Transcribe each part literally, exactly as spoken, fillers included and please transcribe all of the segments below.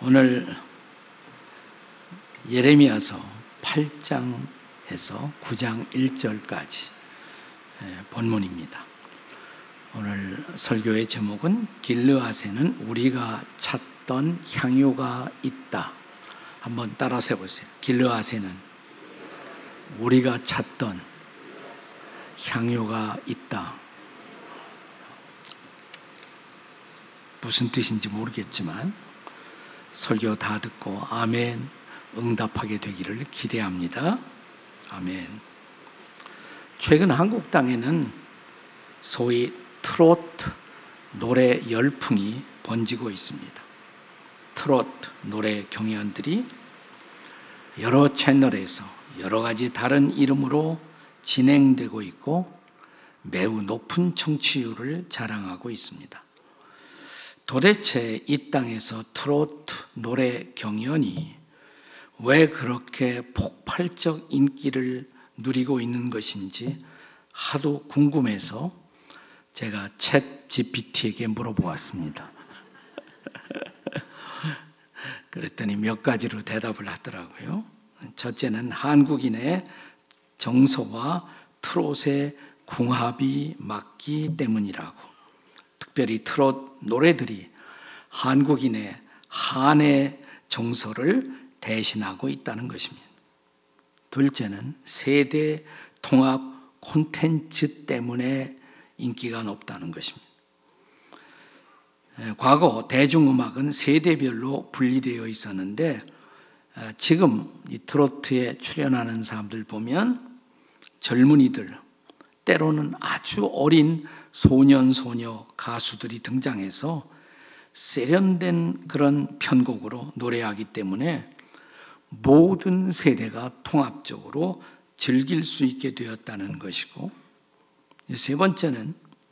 오늘 예레미야서 팔 장에서 구 장 일 절까지 본문입니다. 오늘 설교의 제목은 길르앗에는 우리가 찾던 향유가 있다. 한번 따라서 해보세요. 길르앗에는 우리가 찾던 향유가 있다. 무슨 뜻인지 모르겠지만 설교 다 듣고 아멘 응답하게 되기를 기대합니다. 아멘. 최근 한국 땅에는 소위 트로트 노래 열풍이 번지고 있습니다. 트로트 노래 경연들이 여러 채널에서 여러 가지 다른 이름으로 진행되고 있고 매우 높은 청취율을 자랑하고 있습니다. 도대체 이 땅에서 트로트 노래 경연이 왜 그렇게 폭발적 인기를 누리고 있는 것인지 하도 궁금해서 제가 챗 지피티에게 물어보았습니다. 그랬더니 몇 가지로 대답을 하더라고요. 첫째는 한국인의 정서와 트롯의 궁합이 맞기 때문이라고. 특별히 트롯 노래들이 한국인의 한의 정서를 대신하고 있다는 것입니다. 둘째는 세대 통합 콘텐츠 때문에 인기가 높다는 것입니다. 과거 대중음악은 세대별로 분리되어 있었는데 지금 이 트로트에 출연하는 사람들 보면 젊은이들, 때로는 아주 어린 소년, 소녀 가수들이 등장해서 세련된 그런 편곡으로 노래하기 때문에 모든 세대가 통합적으로 즐길 수 있게 되었다는 것이고, 세 번째는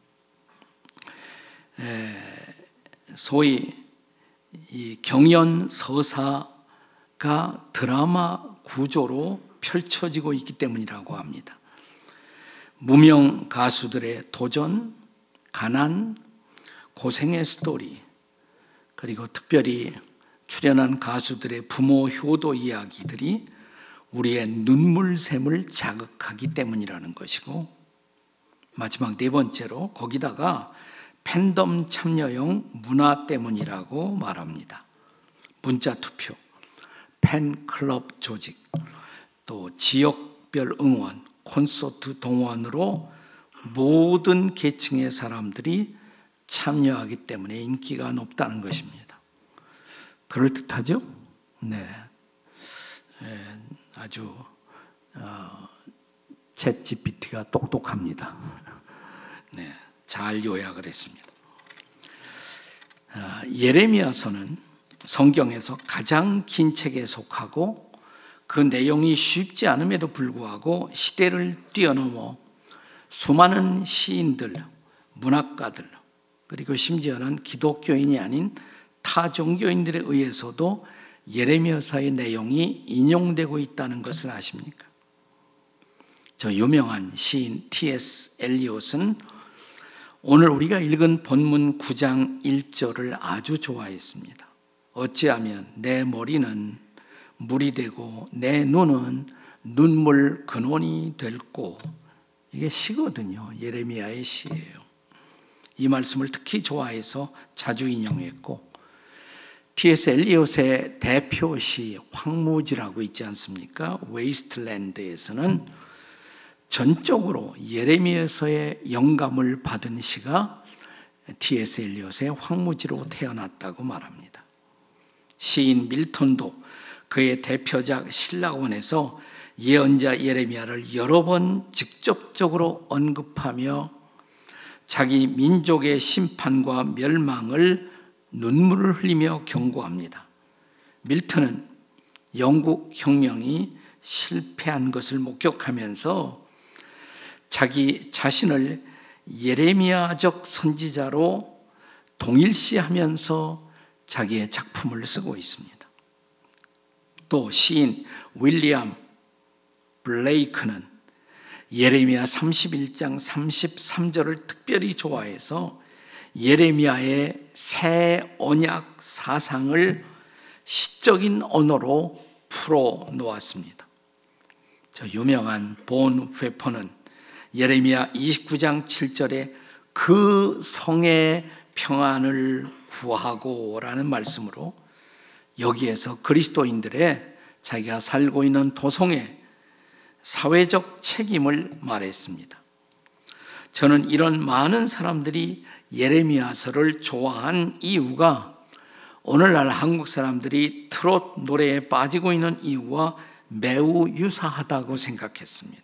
소위 이 경연 서사가 드라마 구조로 펼쳐지고 있기 때문이라고 합니다. 무명 가수들의 도전, 가난, 고생의 스토리, 그리고 특별히 출연한 가수들의 부모 효도 이야기들이 우리의 눈물샘을 자극하기 때문이라는 것이고, 마지막 네 번째로 거기다가 팬덤 참여형 문화 때문이라고 말합니다. 문자 투표, 팬클럽 조직, 또 지역별 응원, 콘서트 동원으로 모든 계층의 사람들이 참여하기 때문에 인기가 높다는 것입니다. 그럴듯하죠? 네, 아주 어, 챗 지피티가 똑똑합니다. 네, 잘 요약을 했습니다. 어, 예레미야서는 성경에서 가장 긴 책에 속하고 그 내용이 쉽지 않음에도 불구하고 시대를 뛰어넘어 수많은 시인들, 문학가들, 그리고 심지어는 기독교인이 아닌 타 종교인들에 의해서도 예레미야서의 내용이 인용되고 있다는 것을 아십니까? 저 유명한 시인 티 에스 엘리엇은 오늘 우리가 읽은 본문 구 장 일 절을 아주 좋아했습니다. 어찌하면 내 머리는 물이 되고 내 눈은 눈물 근원이 될고. 이게 시거든요. 예레미야의 시예요. 이 말씀을 특히 좋아해서 자주 인용했고, 티 에스 엘리엇의 대표시 황무지라고 있지 않습니까? 웨이스트랜드에서는 전적으로 예레미야서의 영감을 받은 시가 티 에스 엘리엇의 황무지로 태어났다고 말합니다. 시인 밀턴도 그의 대표작 신라원에서 예언자 예레미야를 여러 번 직접적으로 언급하며 자기 민족의 심판과 멸망을 눈물을 흘리며 경고합니다. 밀턴은 영국 혁명이 실패한 것을 목격하면서 자기 자신을 예레미야적 선지자로 동일시하면서 자기의 작품을 쓰고 있습니다. 또 시인 윌리엄 블레이크는 예레미야 삼십일 장 삼십삼 절을 특별히 좋아해서 예레미야의 새 언약 사상을 시적인 언어로 풀어 놓았습니다. 저 유명한 본 회퍼는 예레미야 이십구 장 칠 절에 그 성의 평안을 구하고 라는 말씀으로 여기에서 그리스도인들의 자기가 살고 있는 도성의 사회적 책임을 말했습니다. 저는 이런 많은 사람들이 예레미야서를 좋아한 이유가 오늘날 한국 사람들이 트롯 노래에 빠지고 있는 이유와 매우 유사하다고 생각했습니다.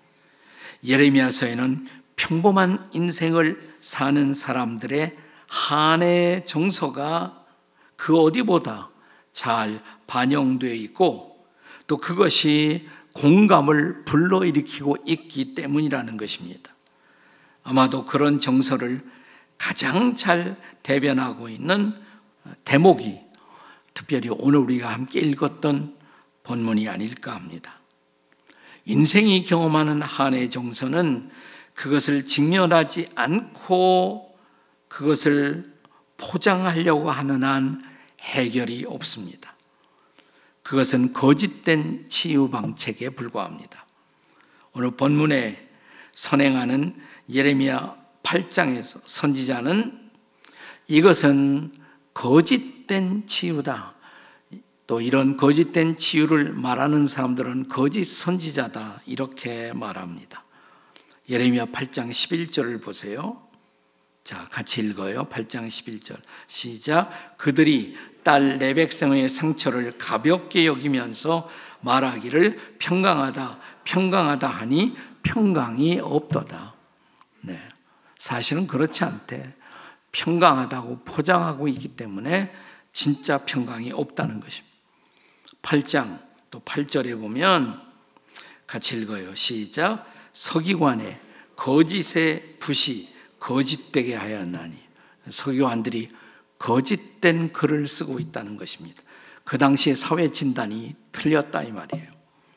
예레미야서에는 평범한 인생을 사는 사람들의 한의 정서가 그 어디보다 잘 반영되어 있고 또 그것이 공감을 불러일으키고 있기 때문이라는 것입니다. 아마도 그런 정서를 가장 잘 대변하고 있는 대목이 특별히 오늘 우리가 함께 읽었던 본문이 아닐까 합니다. 인생이 경험하는 한의 정서는 그것을 직면하지 않고 그것을 포장하려고 하는 한 해결이 없습니다. 그것은 거짓된 치유 방책에 불과합니다. 오늘 본문에 선행하는 예레미야 팔 장에서 선지자는 이것은 거짓된 치유다. 또 이런 거짓된 치유를 말하는 사람들은 거짓 선지자다. 이렇게 말합니다. 예레미야 팔 장 십일 절을 보세요. 자, 같이 읽어요. 팔 장 십일 절. 시작. 그들이 딸 내 백성의 상처를 가볍게 여기면서 말하기를 평강하다, 평강하다 하니 평강이 없도다. 네, 사실은 그렇지 않대. 평강하다고 포장하고 있기 때문에 진짜 평강이 없다는 것입니다. 팔 장 또 팔 절에 보면 같이 읽어요. 시작. 서기관의 거짓의 붓이 거짓되게 하였나니. 서기관들이 거짓된 글을 쓰고 있다는 것입니다. 그 당시에 사회 진단이 틀렸다 이 말이에요.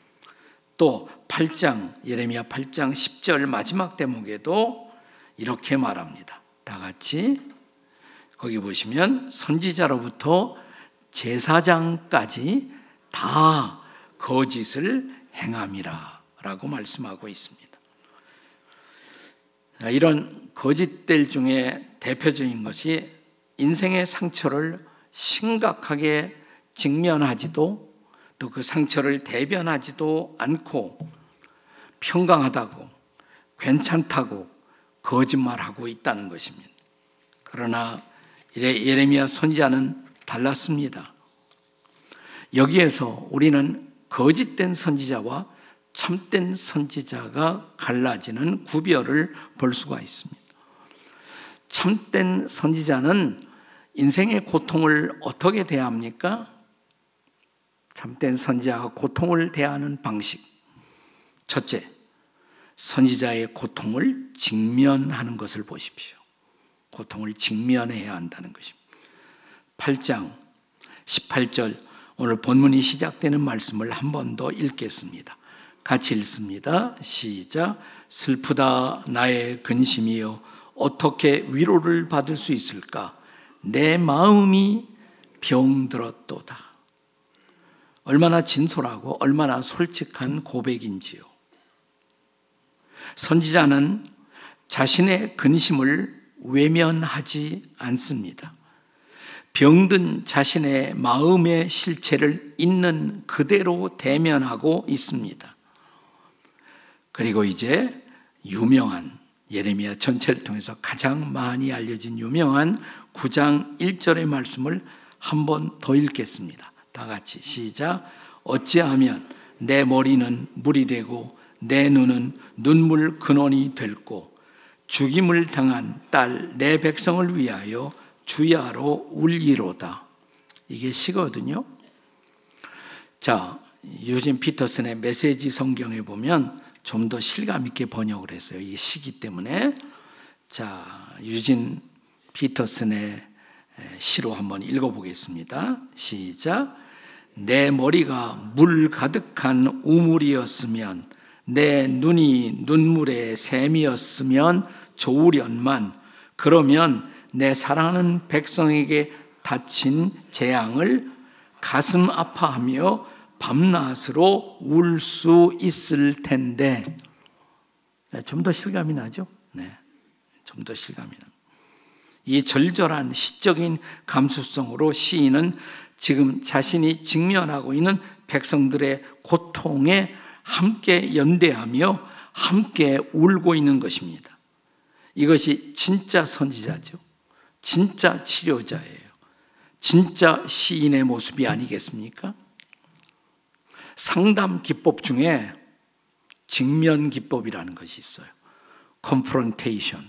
또 팔 장 예레미야 팔 장 십 절 마지막 대목에도 이렇게 말합니다. 다 같이 거기 보시면 선지자로부터 제사장까지 다 거짓을 행함이라 라고 말씀하고 있습니다. 이런 거짓들 중에 대표적인 것이 인생의 상처를 심각하게 직면하지도 또 그 상처를 대변하지도 않고 평강하다고 괜찮다고 거짓말하고 있다는 것입니다. 그러나 예레미야 선지자는 달랐습니다. 여기에서 우리는 거짓된 선지자와 참된 선지자가 갈라지는 구별을 볼 수가 있습니다. 참된 선지자는 인생의 고통을 어떻게 대합니까? 참된 선지자가 고통을 대하는 방식. 첫째, 선지자의 고통을 직면하는 것을 보십시오. 고통을 직면해야 한다는 것입니다. 팔 장 십팔 절 오늘 본문이 시작되는 말씀을 한 번 더 읽겠습니다. 같이 읽습니다. 시작. 슬프다 나의 근심이여 어떻게 위로를 받을 수 있을까? 내 마음이 병들었도다. 얼마나 진솔하고 얼마나 솔직한 고백인지요. 선지자는 자신의 근심을 외면하지 않습니다. 병든 자신의 마음의 실체를 있는 그대로 대면하고 있습니다. 그리고 이제 유명한 예레미야 전체를 통해서 가장 많이 알려진 유명한 구 장 일 절의 말씀을 한 번 더 읽겠습니다. 다 같이 시작. 어찌하면 내 머리는 물이 되고 내 눈은 눈물 근원이 될고 죽임을 당한 딸 내 백성을 위하여 주야로 울리로다. 이게 시거든요. 자, 유진 피터슨의 메시지 성경에 보면 좀 더 실감 있게 번역을 했어요. 이 시기 때문에. 자, 유진 피터슨의 시로 한번 읽어보겠습니다. 시작. 내 머리가 물 가득한 우물이었으면 내 눈이 눈물의 샘이었으면 좋으련만 그러면 내 사랑하는 백성에게 닥친 재앙을 가슴 아파하며 밤낮으로 울 수 있을 텐데, 좀 더 실감이 나죠? 네, 좀 더 실감이 납니다. 이 절절한 시적인 감수성으로 시인은 지금 자신이 직면하고 있는 백성들의 고통에 함께 연대하며 함께 울고 있는 것입니다. 이것이 진짜 선지자죠. 진짜 치료자예요. 진짜 시인의 모습이 아니겠습니까? 상담 기법 중에 직면 기법이라는 것이 있어요. confrontation,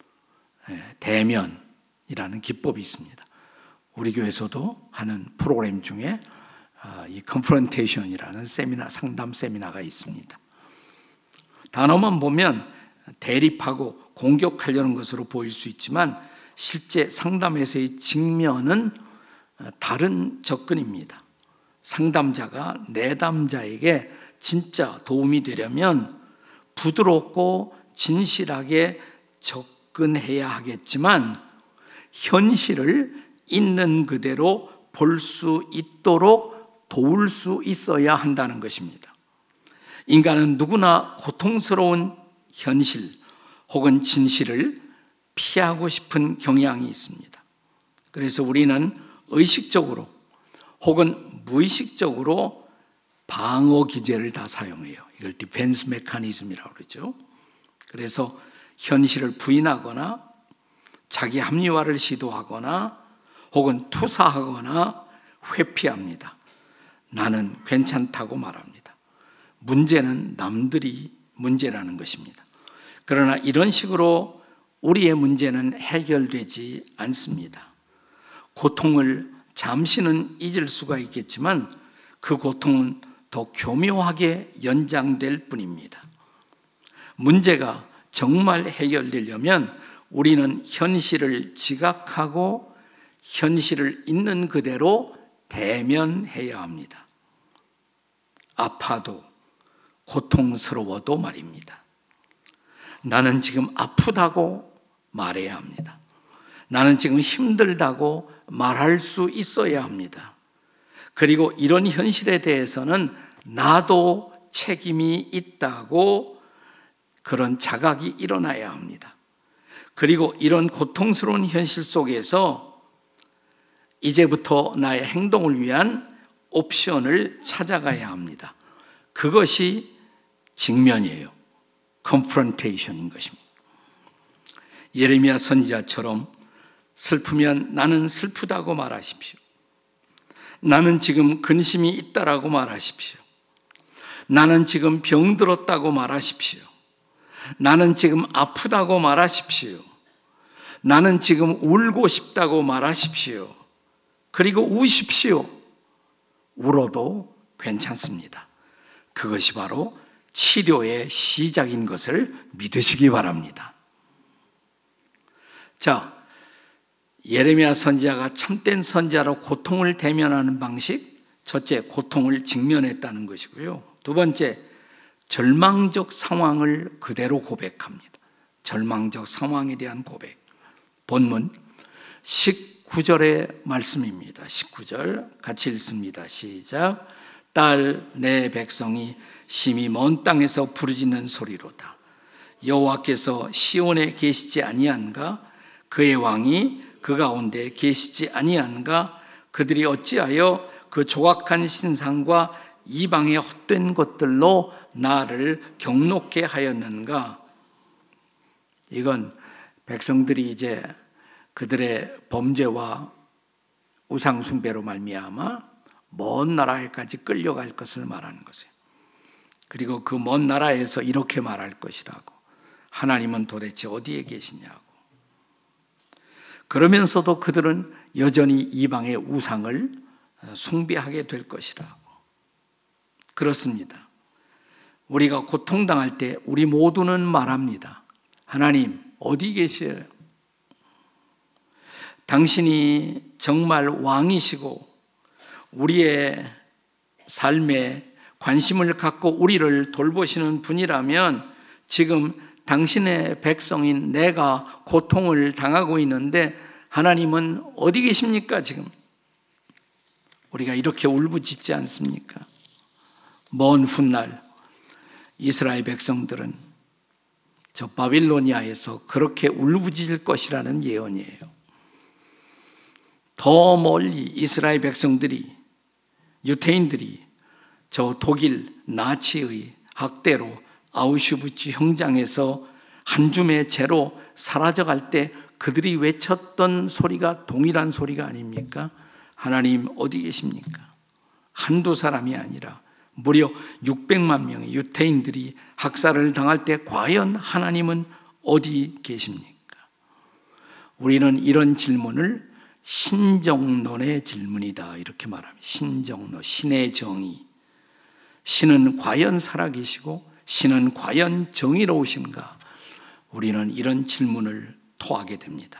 대면이라는 기법이 있습니다. 우리 교회에서도 하는 프로그램 중에 이 confrontation이라는 세미나, 상담 세미나가 있습니다. 단어만 보면 대립하고 공격하려는 것으로 보일 수 있지만 실제 상담에서의 직면은 다른 접근입니다. 상담자가 내담자에게 진짜 도움이 되려면 부드럽고 진실하게 접근해야 하겠지만 현실을 있는 그대로 볼 수 있도록 도울 수 있어야 한다는 것입니다. 인간은 누구나 고통스러운 현실 혹은 진실을 피하고 싶은 경향이 있습니다. 그래서 우리는 의식적으로 혹은 무의식적으로 방어 기제를 다 사용해요. 이걸 디펜스 메커니즘이라고 그러죠. 그래서 현실을 부인하거나 자기 합리화를 시도하거나 혹은 투사하거나 회피합니다. 나는 괜찮다고 말합니다. 문제는 남들이 문제라는 것입니다. 그러나 이런 식으로 우리의 문제는 해결되지 않습니다. 고통을 잠시는 잊을 수가 있겠지만 그 고통은 더 교묘하게 연장될 뿐입니다. 문제가 정말 해결되려면 우리는 현실을 지각하고 현실을 있는 그대로 대면해야 합니다. 아파도 고통스러워도 말입니다. 나는 지금 아프다고 말해야 합니다. 나는 지금 힘들다고 말할 수 있어야 합니다. 그리고 이런 현실에 대해서는 나도 책임이 있다고 그런 자각이 일어나야 합니다. 그리고 이런 고통스러운 현실 속에서 이제부터 나의 행동을 위한 옵션을 찾아가야 합니다. 그것이 직면이에요. confrontation인 것입니다. 예레미야 선지자처럼 슬프면 나는 슬프다고 말하십시오. 나는 지금 근심이 있다라고 말하십시오. 나는 지금 병들었다고 말하십시오. 나는 지금 아프다고 말하십시오. 나는 지금 울고 싶다고 말하십시오. 그리고 우십시오. 울어도 괜찮습니다. 그것이 바로 치료의 시작인 것을 믿으시기 바랍니다. 자, 예레미야 선지자가 참된 선지자로 고통을 대면하는 방식, 첫째, 고통을 직면했다는 것이고요. 두 번째, 절망적 상황을 그대로 고백합니다. 절망적 상황에 대한 고백. 본문 십구 절의 말씀입니다. 십구 절 같이 읽습니다. 시작. 딸, 내 백성이 심히 먼 땅에서 부르짖는 소리로다. 여호와께서 시온에 계시지 아니한가? 그의 왕이 그 가운데 계시지 아니한가? 그들이 어찌하여 그 조각한 신상과 이방의 헛된 것들로 나를 경록게 하였는가? 이건 백성들이 이제 그들의 범죄와 우상 숭배로 말미암아 먼 나라에까지 끌려갈 것을 말하는 것이에요. 그리고 그 먼 나라에서 이렇게 말할 것이라고. 하나님은 도대체 어디에 계시냐고. 그러면서도 그들은 여전히 이방의 우상을 숭배하게 될 것이라고. 그렇습니다. 우리가 고통당할 때 우리 모두는 말합니다. 하나님 어디 계셔요? 당신이 정말 왕이시고 우리의 삶에 관심을 갖고 우리를 돌보시는 분이라면 지금 당신의 백성인 내가 고통을 당하고 있는데 하나님은 어디 계십니까 지금? 우리가 이렇게 울부짖지 않습니까? 먼 훗날 이스라엘 백성들은 저 바빌로니아에서 그렇게 울부짖을 것이라는 예언이에요. 더 멀리 이스라엘 백성들이, 유대인들이 저 독일 나치의 학대로 아우슈비츠 현장에서 한 줌의 재로 사라져갈 때 그들이 외쳤던 소리가 동일한 소리가 아닙니까? 하나님 어디 계십니까? 한두 사람이 아니라 무려 육백만 명의 유대인들이 학살을 당할 때 과연 하나님은 어디 계십니까? 우리는 이런 질문을 신정론의 질문이다 이렇게 말합니다. 신정론, 신의 정의. 신은 과연 살아계시고 신은 과연 정의로우신가? 우리는 이런 질문을 토하게 됩니다.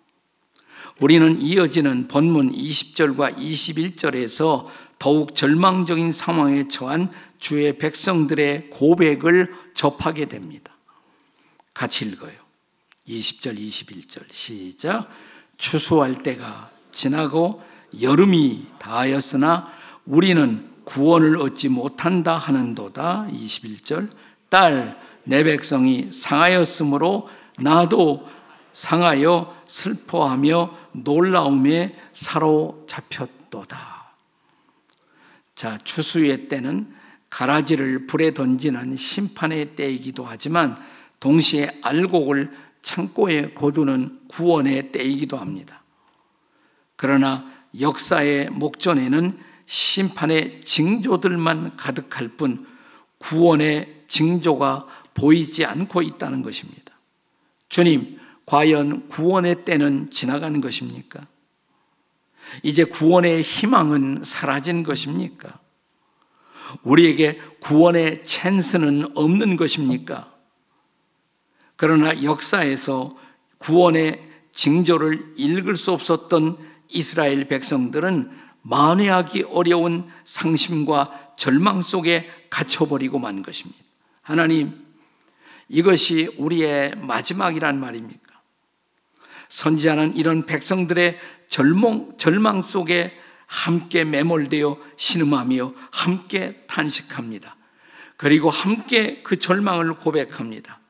우리는 이어지는 본문 이십 절과 이십일 절에서 더욱 절망적인 상황에 처한 주의 백성들의 고백을 접하게 됩니다. 같이 읽어요. 이십 절, 이십일 절 시작. 추수할 때가 지나고 여름이 다하였으나 우리는 구원을 얻지 못한다 하는도다. 이십일 절. 딸 내 백성이 상하였으므로 나도 상하여 슬퍼하며 놀라움에 사로잡혔도다. 자, 추수의 때는 가라지를 불에 던지는 심판의 때이기도 하지만 동시에 알곡을 창고에 거두는 구원의 때이기도 합니다. 그러나 역사의 목전에는 심판의 징조들만 가득할 뿐 구원의 징조가 보이지 않고 있다는 것입니다. 주님, 과연 구원의 때는 지나간 것입니까? 이제 구원의 희망은 사라진 것입니까? 우리에게 구원의 찬스는 없는 것입니까? 그러나 역사에서 구원의 징조를 읽을 수 없었던 이스라엘 백성들은 만회하기 어려운 상심과 절망 속에 갇혀버리고 만 것입니다. 하나님, 이것이 우리의 마지막이란 말입니까? 선지자는 이런 백성들의 절망, 절망 속에 함께 매몰되어 신음하며 함께 탄식합니다. 그리고 함께 그 절망을 고백합니다.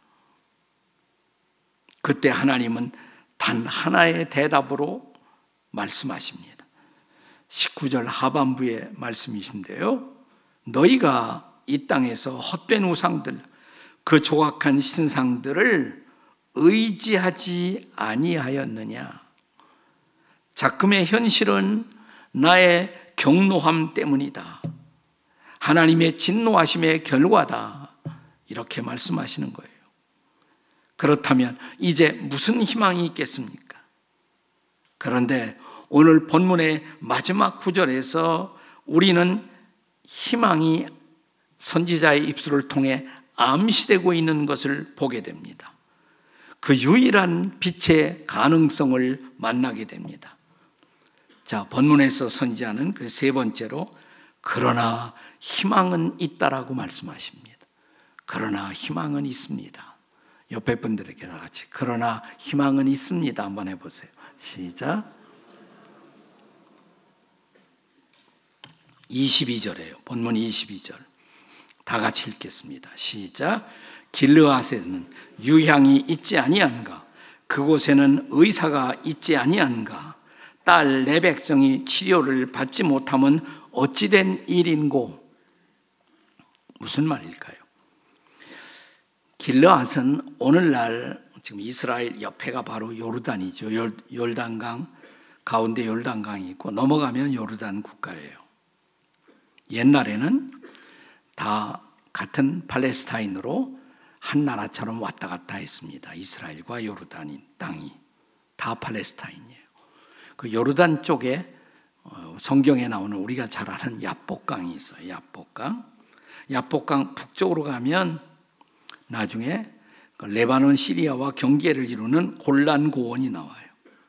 그때 하나님은 단 하나의 대답으로 말씀하십니다. 십구 절 하반부의 말씀이신데요. 너희가 이 땅에서 헛된 우상들, 그 조각한 신상들을 의지하지 아니하였느냐? 작금의 현실은 나의 경노함 때문이다. 하나님의 진노하심의 결과다. 이렇게 말씀하시는 거예요. 그렇다면 이제 무슨 희망이 있겠습니까? 그런데 오늘 본문의 마지막 구절에서 우리는 희망이 선지자의 입술을 통해 암시되고 있는 것을 보게 됩니다. 그 유일한 빛의 가능성을 만나게 됩니다. 자, 본문에서 선지자는 그 세 번째로 그러나 희망은 있다라고 말씀하십니다. 그러나 희망은 있습니다. 옆에 분들에게 다 같이 그러나 희망은 있습니다 한번 해보세요. 시작. 이십이 절이에요. 본문 이십이 절 다 같이 읽겠습니다. 시작. 길르앗에는 유향이 있지 아니한가? 그곳에는 의사가 있지 아니한가? 딸 내 백성이 치료를 받지 못하면 어찌된 일인고? 무슨 말일까요? 길르앗은 오늘날 지금 이스라엘 옆에가 바로 요르단이죠. 요르단강 가운데 요르단강이 있고 넘어가면 요르단 국가예요. 옛날에는 다 같은 팔레스타인으로 한 나라처럼 왔다 갔다 했습니다. 이스라엘과 요르단 땅이 다 팔레스타인이에요. 그 요르단 쪽에 성경에 나오는 우리가 잘 아는 야복강이 있어요. 야복강. 야복강 북쪽으로 가면 나중에 레바논 시리아와 경계를 이루는 골란 고원이 나와요.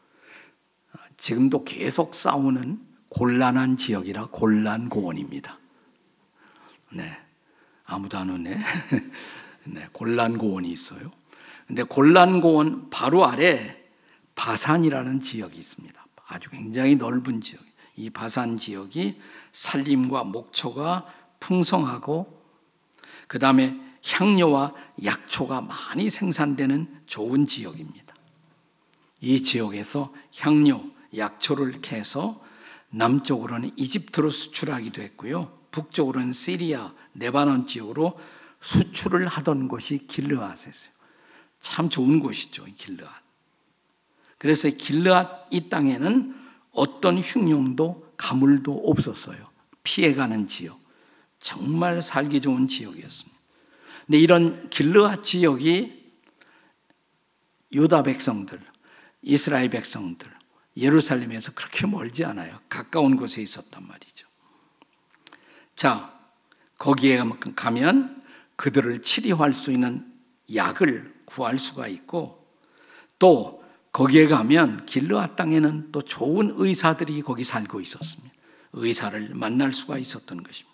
지금도 계속 싸우는 곤란한 지역이라 골란 고원입니다. 네, 아무도 안 오네. 네, 골란 고원이 있어요. 근데 골란 고원 바로 아래 바산이라는 지역이 있습니다. 아주 굉장히 넓은 지역. 이 바산 지역이 산림과 목초가 풍성하고 그 다음에 향료와 약초가 많이 생산되는 좋은 지역입니다. 이 지역에서 향료, 약초를 캐서 남쪽으로는 이집트로 수출하기도 했고요. 북쪽으로는 시리아, 레바논 지역으로 수출을 하던 곳이 길르앗이었어요. 참 좋은 곳이죠, 길르앗. 그래서 길르앗 이 땅에는 어떤 흉룡도 가물도 없었어요. 피해가는 지역. 정말 살기 좋은 지역이었습니다. 근데 이런 길르앗 지역이 유다 백성들, 이스라엘 백성들, 예루살렘에서 그렇게 멀지 않아요. 가까운 곳에 있었단 말이죠. 자, 거기에 가면 그들을 치료할 수 있는 약을 구할 수가 있고, 또 거기에 가면 길르앗 땅에는 또 좋은 의사들이 거기 살고 있었습니다. 의사를 만날 수가 있었던 것입니다.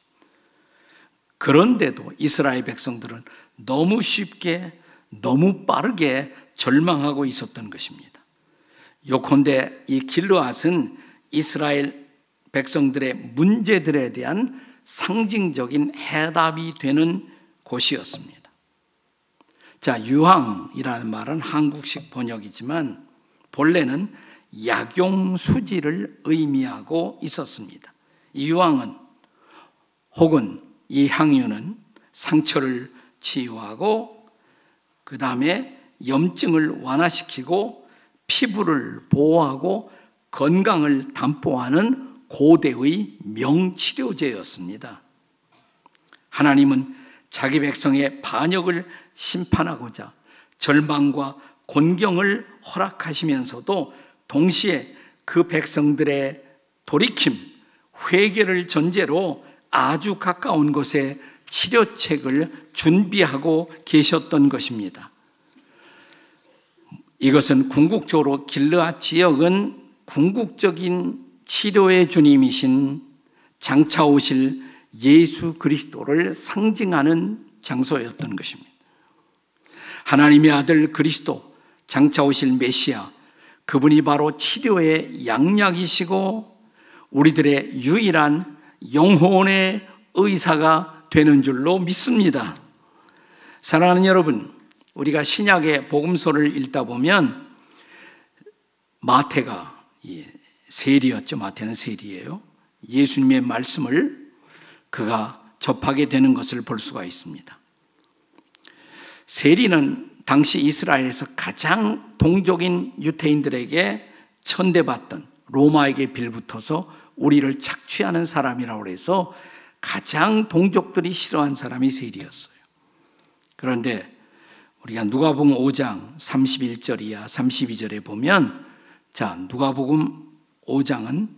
그런데도 이스라엘 백성들은 너무 쉽게, 너무 빠르게 절망하고 있었던 것입니다. 요컨대 이 길르앗은 이스라엘 백성들의 문제들에 대한 상징적인 해답이 되는 곳이었습니다. 자, 유황이라는 말은 한국식 번역이지만 본래는 약용수지를 의미하고 있었습니다. 이 유황은 혹은 이 향유는 상처를 치유하고 그 다음에 염증을 완화시키고 피부를 보호하고 건강을 담보하는 고대의 명치료제였습니다. 하나님은 자기 백성의 반역을 심판하고자 절망과 곤경을 허락하시면서도 동시에 그 백성들의 돌이킴, 회개를 전제로 아주 가까운 곳에 치료책을 준비하고 계셨던 것입니다. 이것은 궁극적으로 길르앗 지역은 궁극적인 치료의 주님이신 장차 오실 예수 그리스도를 상징하는 장소였던 것입니다. 하나님의 아들 그리스도, 장차 오실 메시아, 그분이 바로 치료의 양약이시고 우리들의 유일한 영혼의 의사가 되는 줄로 믿습니다. 사랑하는 여러분, 우리가 신약의 복음서를 읽다 보면 마태가 세리였죠. 마태는 세리예요. 예수님의 말씀을 그가 접하게 되는 것을 볼 수가 있습니다. 세리는 당시 이스라엘에서 가장 동족인 유대인들에게 천대받던, 로마에게 빌붙어서 우리를 착취하는 사람이라고 해서 가장 동족들이 싫어한 사람이 세리였어요. 그런데 우리가 누가복음 오 장 삼십일 절 이하 삼십이 절에 보면, 자, 누가복음 오 장은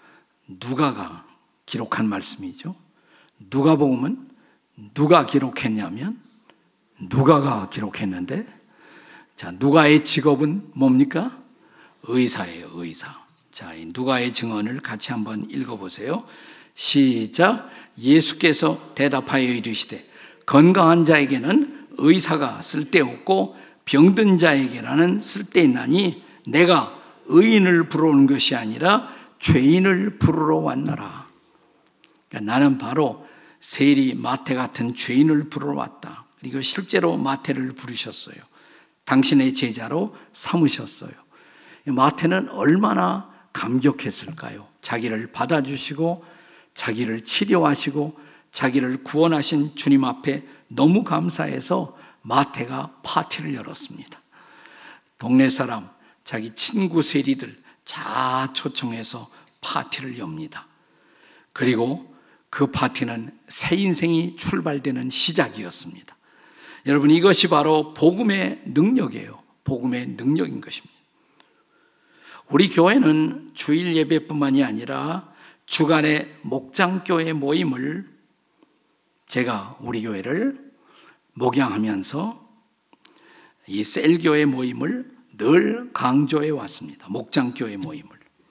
누가가 기록한 말씀이죠. 누가복음은 누가 기록했냐면 누가가 기록했는데, 자, 누가의 직업은 뭡니까? 의사예요, 의사. 자, 이 누가의 증언을 같이 한번 읽어보세요. 시작. 예수께서 대답하여 이르시되 건강한 자에게는 의사가 쓸데없고 병든 자에게라는 쓸데있나니 내가 의인을 부르러 온 것이 아니라 죄인을 부르러 왔노라. 그러니까 나는 바로 세리 마태 같은 죄인을 부르러 왔다. 그리고 실제로 마태를 부르셨어요. 당신의 제자로 삼으셨어요. 마태는 얼마나 감격했을까요? 자기를 받아주시고 자기를 치료하시고 자기를 구원하신 주님 앞에 너무 감사해서 마태가 파티를 열었습니다. 동네 사람, 자기 친구 세리들 다 초청해서 파티를 엽니다. 그리고 그 파티는 새 인생이 출발되는 시작이었습니다. 여러분, 이것이 바로 복음의 능력이에요. 복음의 능력인 것입니다. 우리 교회는 주일 예배뿐만이 아니라 주간의 목장교회 모임을, 제가 우리 교회를 목양하면서 이 셀교회 모임을 늘 강조해 왔습니다. 목장교회 모임을.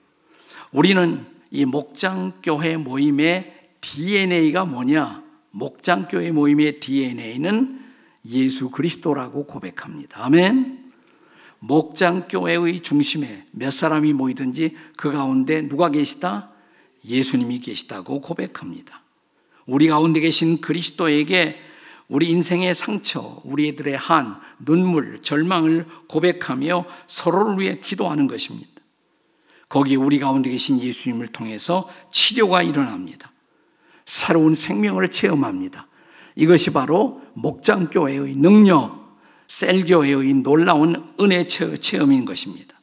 우리는 이 목장교회 모임의 디엔에이가 뭐냐? 목장교회 모임의 디엔에이는 예수 그리스도라고 고백합니다. 아멘. 목장교회의 중심에 몇 사람이 모이든지 그 가운데 누가 계시다? 예수님이 계시다고 고백합니다. 우리 가운데 계신 그리스도에게 우리 인생의 상처, 우리들의 한, 눈물, 절망을 고백하며 서로를 위해 기도하는 것입니다. 거기에 우리 가운데 계신 예수님을 통해서 치료가 일어납니다. 새로운 생명을 체험합니다. 이것이 바로 목장교회의 능력, 셀교회의 놀라운 은혜 체험인 것입니다.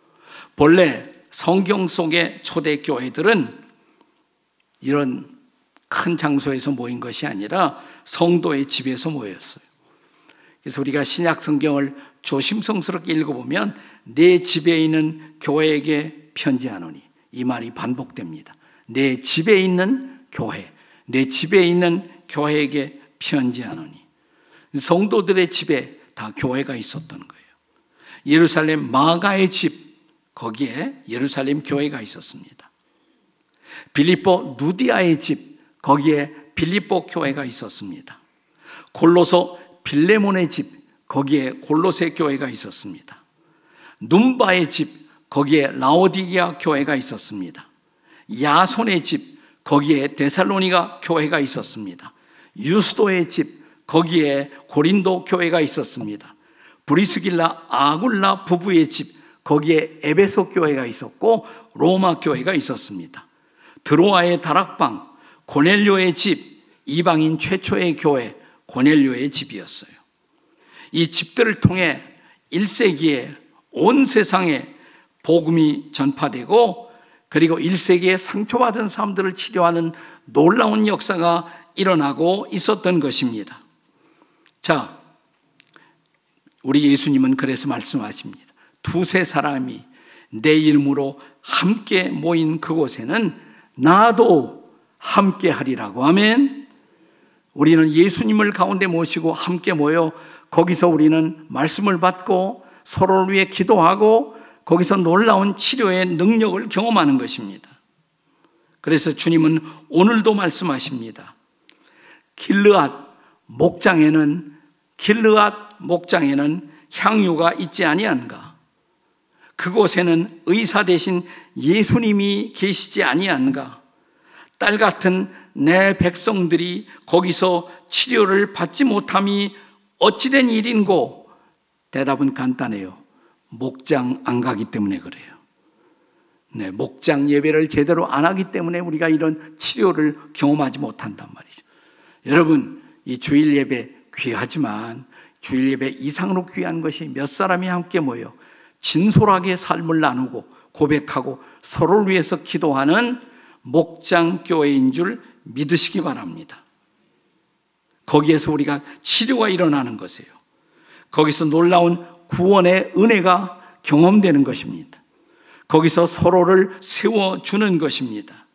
본래 성경 속의 초대교회들은 이런 큰 장소에서 모인 것이 아니라 성도의 집에서 모였어요. 그래서 우리가 신약 성경을 조심성스럽게 읽어보면 내 집에 있는 교회에게 편지하노니, 이 말이 반복됩니다. 내 집에 있는 교회, 내 집에 있는 교회에게 편지하노니. 성도들의 집에 다 교회가 있었던 거예요. 예루살렘 마가의 집, 거기에 예루살렘 교회가 있었습니다. 빌립보 누디아의 집, 거기에 빌립보 교회가 있었습니다. 골로서 빌레몬의 집, 거기에 골로새 교회가 있었습니다. num바의 집, 거기에 라오디게아 교회가 있었습니다. 야손의 집, 거기에 데살로니가 교회가 있었습니다. 유스도의 집, 거기에 고린도 교회가 있었습니다. 브리스길라 아굴라 부부의 집, 거기에 에베소 교회가 있었고 로마 교회가 있었습니다. 드로아의 다락방, 고넬료의 집, 이방인 최초의 교회 고넬료의 집이었어요. 이 집들을 통해 일 세기에 온 세상에 복음이 전파되고, 그리고 일 세기에 상처받은 사람들을 치료하는 놀라운 역사가 일어나고 있었던 것입니다. 자, 우리 예수님은 그래서 말씀하십니다. 두세 사람이 내 이름으로 함께 모인 그곳에는 나도 함께 하리라고. 아멘. 우리는 예수님을 가운데 모시고 함께 모여 거기서 우리는 말씀을 받고 서로를 위해 기도하고 거기서 놀라운 치료의 능력을 경험하는 것입니다. 그래서 주님은 오늘도 말씀하십니다. 길르앗 목장에는 길르앗 목장에는 향유가 있지 아니한가? 그곳에는 의사 되신 예수님이 계시지 아니한가? 딸 같은 내 백성들이 거기서 치료를 받지 못함이 어찌된 일인고? 대답은 간단해요. 목장 안 가기 때문에 그래요. 네, 목장 예배를 제대로 안 하기 때문에 우리가 이런 치료를 경험하지 못한단 말이죠. 여러분, 이 주일 예배 귀하지만 주일 예배 이상으로 귀한 것이 몇 사람이 함께 모여 진솔하게 삶을 나누고 고백하고 서로를 위해서 기도하는 목장교회인 줄 믿으시기 바랍니다. 거기에서 우리가 치료가 일어나는 것이에요. 거기서 놀라운 구원의 은혜가 경험되는 것입니다. 거기서 서로를 세워주는 것입니다.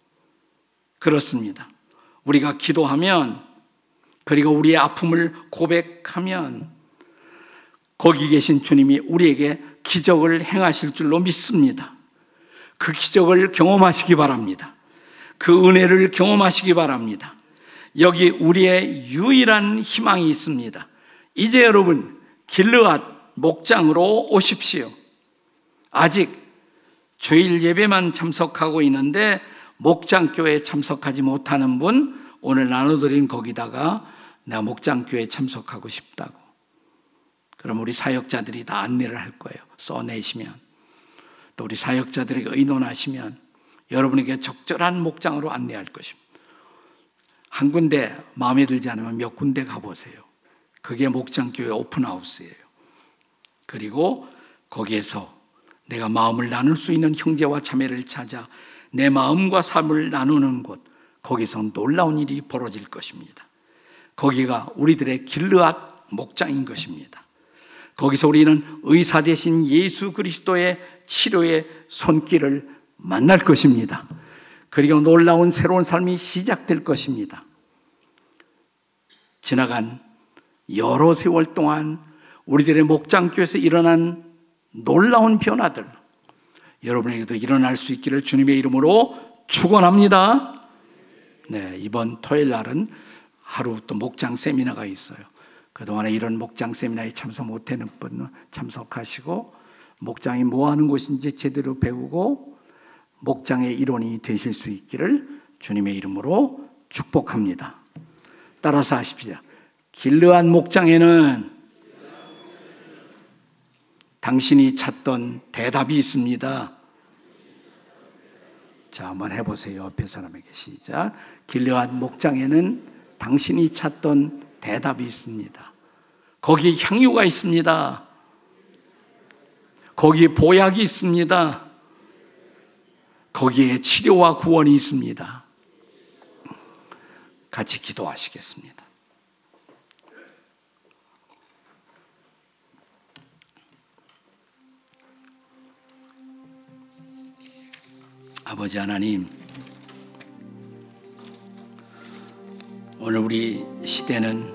그렇습니다. 우리가 기도하면, 그리고 우리의 아픔을 고백하면 거기 계신 주님이 우리에게 기적을 행하실 줄로 믿습니다. 그 기적을 경험하시기 바랍니다. 그 은혜를 경험하시기 바랍니다. 여기 우리의 유일한 희망이 있습니다. 이제 여러분 길르앗 목장으로 오십시오. 아직 주일 예배만 참석하고 있는데 목장교회에 참석하지 못하는 분, 오늘 나눠드린 거기다가 내가 목장교회에 참석하고 싶다고. 그럼 우리 사역자들이 다 안내를 할 거예요. 써내시면. 또 우리 사역자들에게 의논하시면 여러분에게 적절한 목장으로 안내할 것입니다. 한 군데 마음에 들지 않으면 몇 군데 가보세요. 그게 목장교회 오픈하우스예요. 그리고 거기에서 내가 마음을 나눌 수 있는 형제와 자매를 찾아 내 마음과 삶을 나누는 곳, 거기서 놀라운 일이 벌어질 것입니다. 거기가 우리들의 길르앗 목장인 것입니다. 거기서 우리는 의사 되신 예수 그리스도의 치료의 손길을 만날 것입니다. 그리고 놀라운 새로운 삶이 시작될 것입니다. 지나간 여러 세월 동안 우리들의 목장교에서 일어난 놀라운 변화들, 여러분에게도 일어날 수 있기를 주님의 이름으로 축원합니다. 네, 이번 토요일 날은 하루 또 목장 세미나가 있어요. 그동안에 이런 목장 세미나에 참석 못하는 분은 참석하시고 목장이 뭐 하는 곳인지 제대로 배우고 목장의 일원이 되실 수 있기를 주님의 이름으로 축복합니다. 따라서 하십시오. 길르앗 목장에는 당신이 찾던 대답이 있습니다. 자, 한번 해보세요. 옆에 사람에게. 시작. 길르앗 목장에는 당신이 찾던 대답이 있습니다. 거기 향유가 있습니다. 거기에 보약이 있습니다. 거기에 치료와 구원이 있습니다. 같이 기도하시겠습니다. 아버지 하나님, 오늘 우리 시대는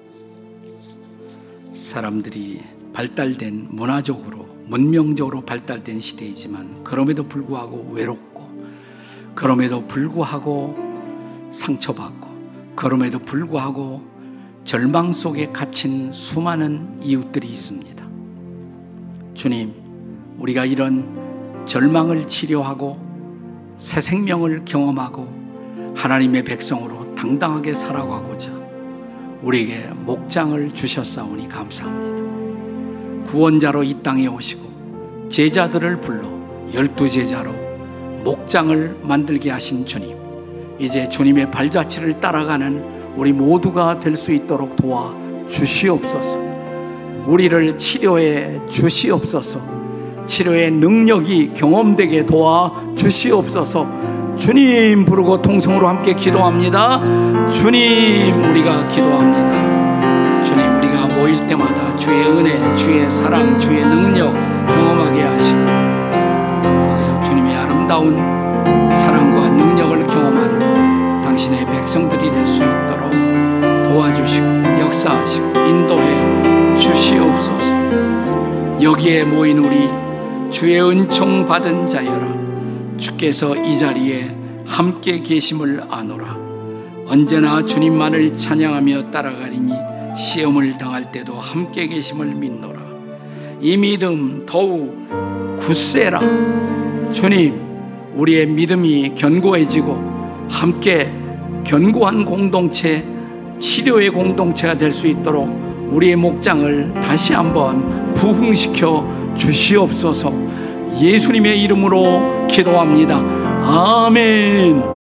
사람들이 발달된, 문화적으로 문명적으로 발달된 시대이지만 그럼에도 불구하고 외롭고, 그럼에도 불구하고 상처받고, 그럼에도 불구하고 절망 속에 갇힌 수많은 이웃들이 있습니다. 주님, 우리가 이런 절망을 치료하고 새 생명을 경험하고 하나님의 백성으로 당당하게 살아가고자 우리에게 목장을 주셨사오니 감사합니다. 구원자로 이 땅에 오시고 제자들을 불러 열두 제자로 목장을 만들게 하신 주님, 이제 주님의 발자취를 따라가는 우리 모두가 될 수 있도록 도와 주시옵소서. 우리를 치료해 주시옵소서. 치료의 능력이 경험되게 도와 주시옵소서. 주님 부르고 통성으로 함께 기도합니다. 주님, 우리가 기도합니다. 주님, 우리가 모일 때마다 주의 은혜, 주의 사랑, 주의 능력 경험하게 하시고 거기서 주님의 아름다운 사랑과 능력을 경험하는 당신의 백성들이 될 수 있도록 도와주시고 역사하시고 인도해 주시옵소서. 여기에 모인 우리 주의 은총 받은 자여라, 주께서 이 자리에 함께 계심을 아노라. 언제나 주님만을 찬양하며 따라가리니 시험을 당할 때도 함께 계심을 믿노라. 이 믿음 더욱 굳세라. 주님, 우리의 믿음이 견고해지고 함께 견고한 공동체, 치료의 공동체가 될 수 있도록 우리의 목장을 다시 한번 부흥시켜 주시옵소서. 예수님의 이름으로 기도합니다. 아멘.